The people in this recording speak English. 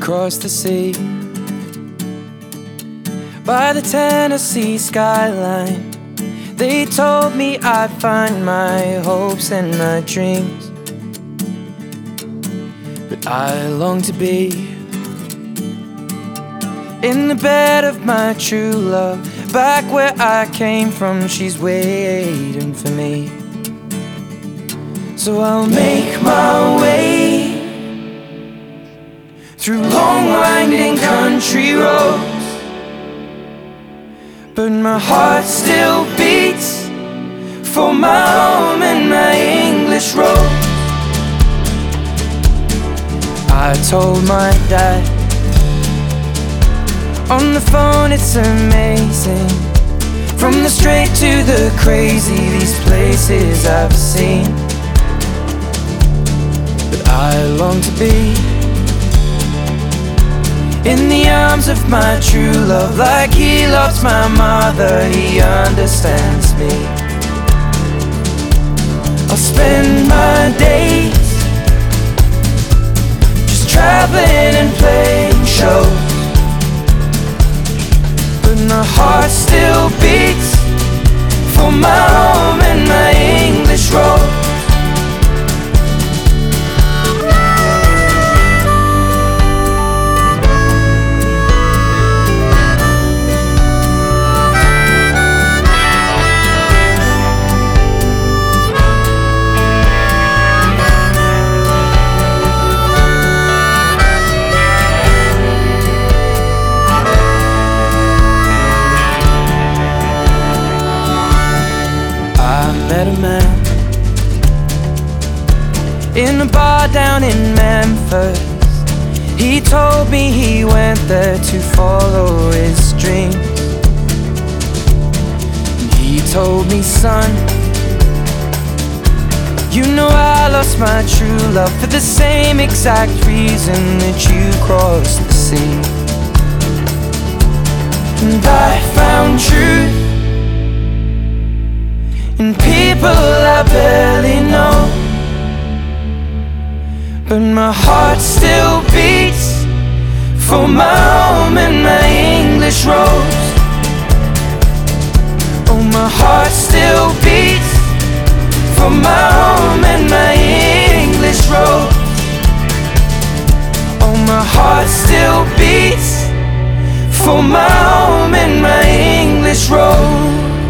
across the sea, by the Tennessee skyline. They told me I'd find my hopes and my dreams, but I long to be in the bed of my true love, back where I came from. She's waiting for me. So I'll make my way through long winding country roads, but my heart still beats for my home and my English road. I told my dad on the phone, it's amazing, from the straight to the crazy, these places I've seen. But I long to be in the arms of my true love, like he loves my mother, he understands me. I'll spend my days just traveling and playing shows, but my heart still beats for my home and my English road. Met a man in a bar down in Memphis. He told me he went there to follow his dreams. And he told me, son, you know I lost my true love for the same exact reason that you crossed the sea. And I found truth in people I barely know, but my heart still beats for my home and my English roads. Oh, my heart still beats for my home and my English roads. Oh, my heart still beats for my home and my English roads.